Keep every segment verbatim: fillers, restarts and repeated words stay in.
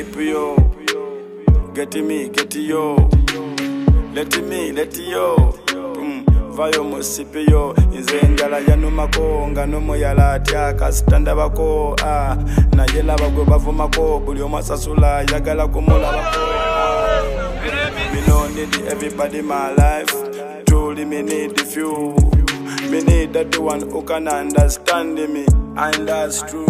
hip yo. Get me, get yo. Let me, let yo. Mm. Vayo musipi yo. Inze njala ya numako. Nga numo ya latia kasitanda bako. Ah. Na yela bagwe bavuma ko. Buli omasasula yagala kumula bako. Me no need everybody in my life. Truly me need the few. Me need that the one who can understand me. And that's true.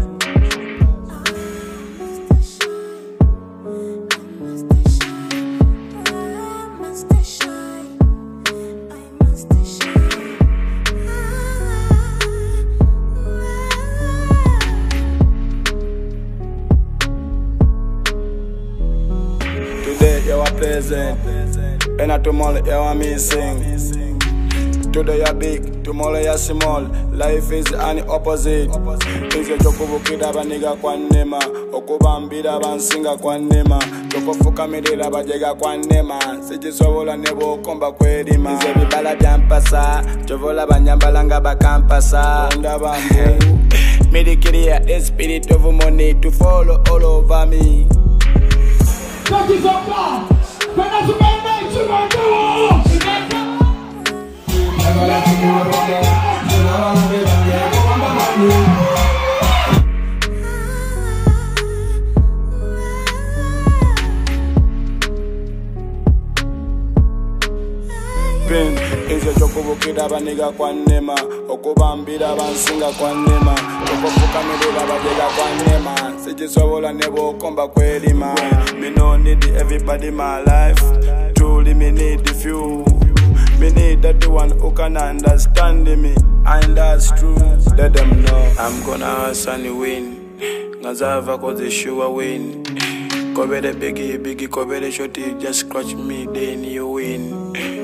Today you are present, and tomorrow you are missing. Today you are big, tomorrow you are small. Life is an opposite. Inze chokubukida baniga kwa nema, okubambira bansinga kwa nema, chokofuka mirila bajega kwa nema, sijisobola nebo komba kwelima. Inze bibala byampasa, chovola banyambalanga bakampasa. Onda bambu, medikiria a spirit of money to follow all over me. That is up now. When I see my name, you might go. Never let me go again. Never let me go again. Pin, inze chokubukida baniga kwa nema, okubambira bansinga kwa nema, chokofuka mirila bajega kwa nema, sijisobola nebo komba kwelima. Me no need everybody in my life. Truly me need the few. Me need that the one who can understand me. And that's true. Let them know I'm gonna hustle and win. Ngazava cause the sugar win. Cover the biggie, biggie, cover the shorty. Just scratch me, then you win.